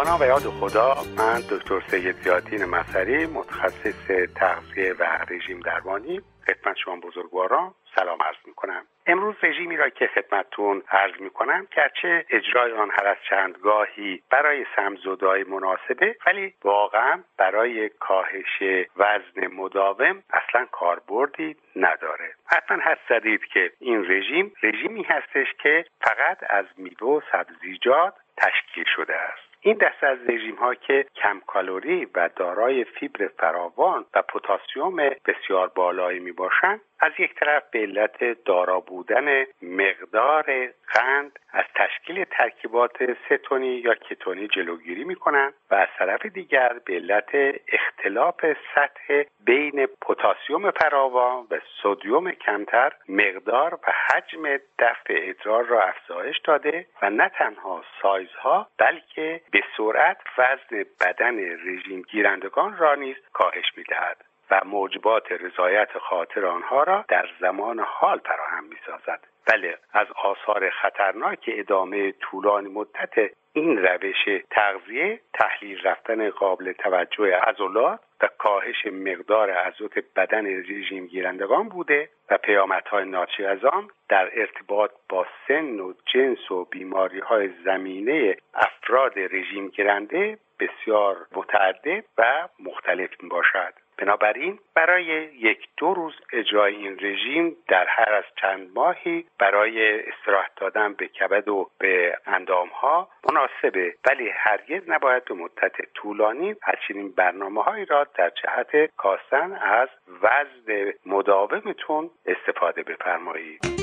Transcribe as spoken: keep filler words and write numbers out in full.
با نام و یاد خدا، من دکتر سید زیادین مصری، متخصص تغذیه و رژیم درمانی، خدمت شما بزرگواران سلام عرض میکنم. امروز رژیمی را که خدمتتون عرض میکنم گرچه اجرای آن هر از چندگاهی برای سم‌زدایی مناسبه، ولی واقعا برای کاهش وزن مداوم اصلا کاربردی نداره. حتما حدس زدید که این رژیم رژیمی هستش که فقط از میوه و سبزیجات تشکیل شده است. این دسته از رژیم ها که کم کالری و دارای فیبر فراوان و پتاسیم بسیار بالایی می باشند، از یک طرف به علت دارا بودن مقدار قند از تشکیل ترکیبات ستونی یا کتونی جلوگیری می کنند و از طرف دیگر به علت اختلاف سطح بین پتاسیم فراوان و سدیم کمتر مقدار و حجم دفع ادرار را افزایش داده و نه تنها سایزها بلکه به سرعت وزن بدن رژیم گیرندگان را نیز کاهش می دهد و موجبات رضایت خاطر آنها را در زمان حال فراهم می سازد. بله، از آثار خطرناک ادامه طولانی مدت این روش تغذیه تحلیل رفتن قابل توجه عضلات و کاهش مقدار ازوت بدن رژیم گیرندگان بوده و پیامدهای ناشی از آن در ارتباط با سن و جنس و بیماری‌های زمینه افراد رژیم گیرنده بسیار متعدد و مختلف میباشد. بنابراین برای یک دو روز اجرای این رژیم در هر از چند ماهی برای استراحت دادن به کبد و به اندامها مناسبه، ولی هرگز نباید به مدت طولانی از چنین برنامه‌هایی را در جهت کاستن از وزن مداومتون استفاده بفرمایید.